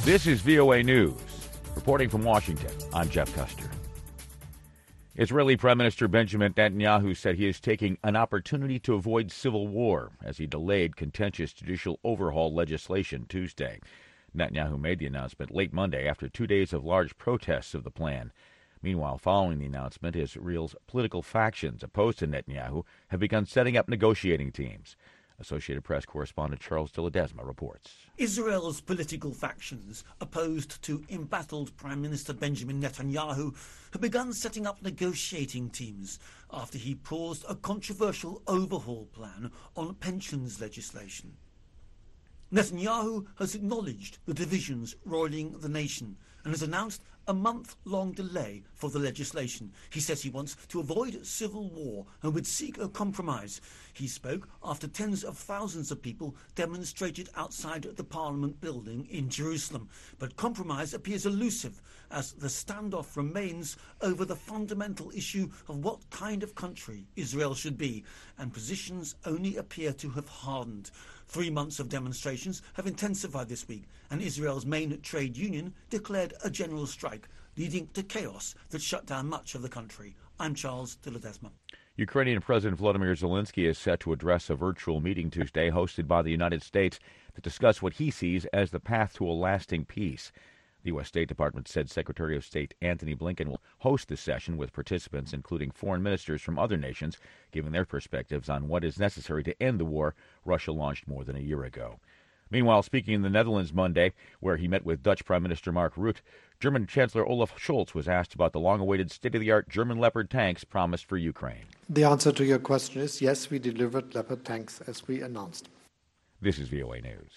This is VOA News. Reporting from Washington, I'm Jeff Custer. Israeli Prime Minister Benjamin Netanyahu said he is taking an opportunity to avoid civil war as he delayed contentious judicial overhaul legislation Tuesday. Netanyahu made the announcement late Monday after 2 days of large protests of the plan. Meanwhile, following the announcement, Israel's political factions opposed to Netanyahu have begun setting up negotiating teams. Associated Press correspondent Charles de Ledesma reports. Israel's political factions, opposed to embattled Prime Minister Benjamin Netanyahu, have begun setting up negotiating teams after he paused a controversial overhaul plan on pensions legislation. Netanyahu has acknowledged the divisions roiling the nation and has announced a month-long delay for the legislation. He says he wants to avoid civil war and would seek a compromise. He spoke after tens of thousands of people demonstrated outside the Parliament building in Jerusalem. But compromise appears elusive as the standoff remains over the fundamental issue of what kind of country Israel should be, and positions only appear to have hardened. 3 months of demonstrations have intensified this week, and Israel's main trade union declared a general strike, leading to chaos that shut down much of the country. I'm Charles de Ledesma. Ukrainian President Volodymyr Zelensky is set to address a virtual meeting Tuesday hosted by the United States to discuss what he sees as the path to a lasting peace. The U.S. State Department said Secretary of State Antony Blinken will host the session with participants, including foreign ministers from other nations, giving their perspectives on what is necessary to end the war Russia launched more than a year ago. Meanwhile, speaking in the Netherlands Monday, where he met with Dutch Prime Minister Mark Rutte, German Chancellor Olaf Scholz was asked about the long-awaited state-of-the-art German Leopard tanks promised for Ukraine. The answer to your question is yes, we delivered Leopard tanks as we announced. This is VOA News.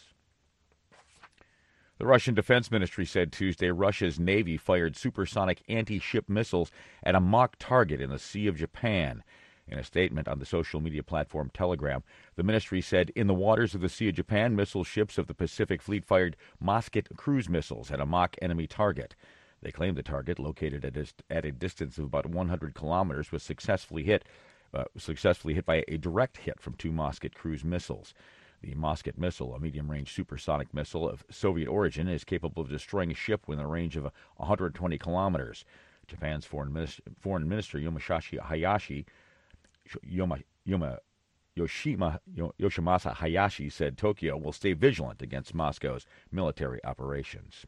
The Russian Defense Ministry said Tuesday Russia's Navy fired supersonic anti-ship missiles at a mock target in the Sea of Japan. In a statement on the social media platform Telegram, the ministry said in the waters of the Sea of Japan, missile ships of the Pacific Fleet fired Musket cruise missiles at a mock enemy target. They claimed the target, located at a distance of about 100 kilometers, was successfully hit by a direct hit from 2 Musket cruise missiles. The Musket missile, a medium-range supersonic missile of Soviet origin, is capable of destroying a ship within a range of 120 kilometers. Japan's Foreign Minister Yoshimasa Hayashi said Tokyo will stay vigilant against Moscow's military operations.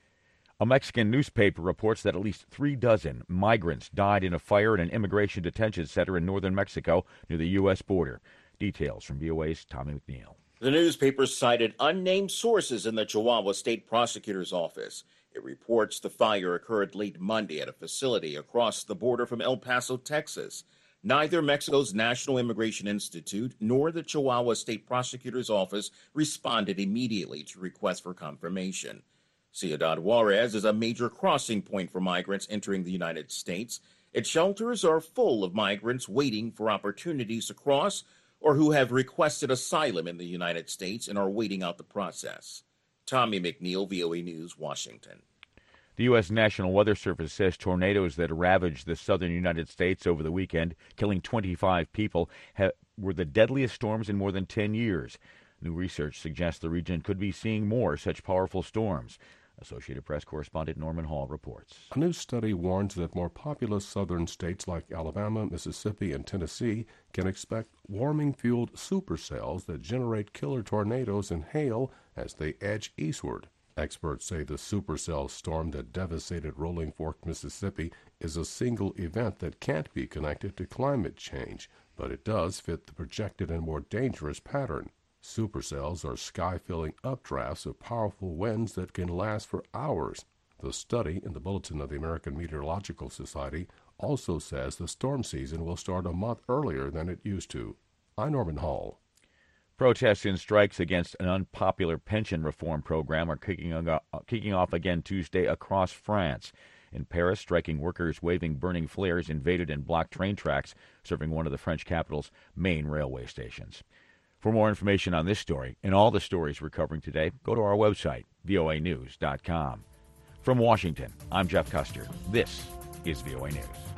A Mexican newspaper reports that at least 36 migrants died in a fire at an immigration detention center in northern Mexico near the U.S. border. Details from VOA's Tommy McNeil. The newspaper cited unnamed sources in the Chihuahua State Prosecutor's Office. It reports the fire occurred late Monday at a facility across the border from El Paso, Texas. Neither Mexico's National Immigration Institute nor the Chihuahua State Prosecutor's Office responded immediately to requests for confirmation. Ciudad Juarez is a major crossing point for migrants entering the United States. Its shelters are full of migrants waiting for opportunities to cross or who have requested asylum in the United States and are waiting out the process. Tommy McNeil, VOA News, Washington. The U.S. National Weather Service says tornadoes that ravaged the southern United States over the weekend, killing 25 people, were the deadliest storms in more than 10 years. New research suggests the region could be seeing more such powerful storms. Associated Press correspondent Norman Hall reports. A new study warns that more populous southern states like Alabama, Mississippi, and Tennessee can expect warming-fueled supercells that generate killer tornadoes and hail as they edge eastward. Experts say the supercell storm that devastated Rolling Fork, Mississippi, is a single event that can't be connected to climate change, but it does fit the projected and more dangerous pattern. Supercells are sky-filling updrafts of powerful winds that can last for hours. The study in the Bulletin of the American Meteorological Society also says the storm season will start a month earlier than it used to. I'm Norman Hall. Protests and strikes against an unpopular pension reform program are kicking off again Tuesday across France. In Paris, striking workers waving burning flares invaded and blocked train tracks serving one of the French capital's main railway stations. For more information on this story and all the stories we're covering today, go to our website, voanews.com. From Washington, I'm Jeff Custer. This is VOA News.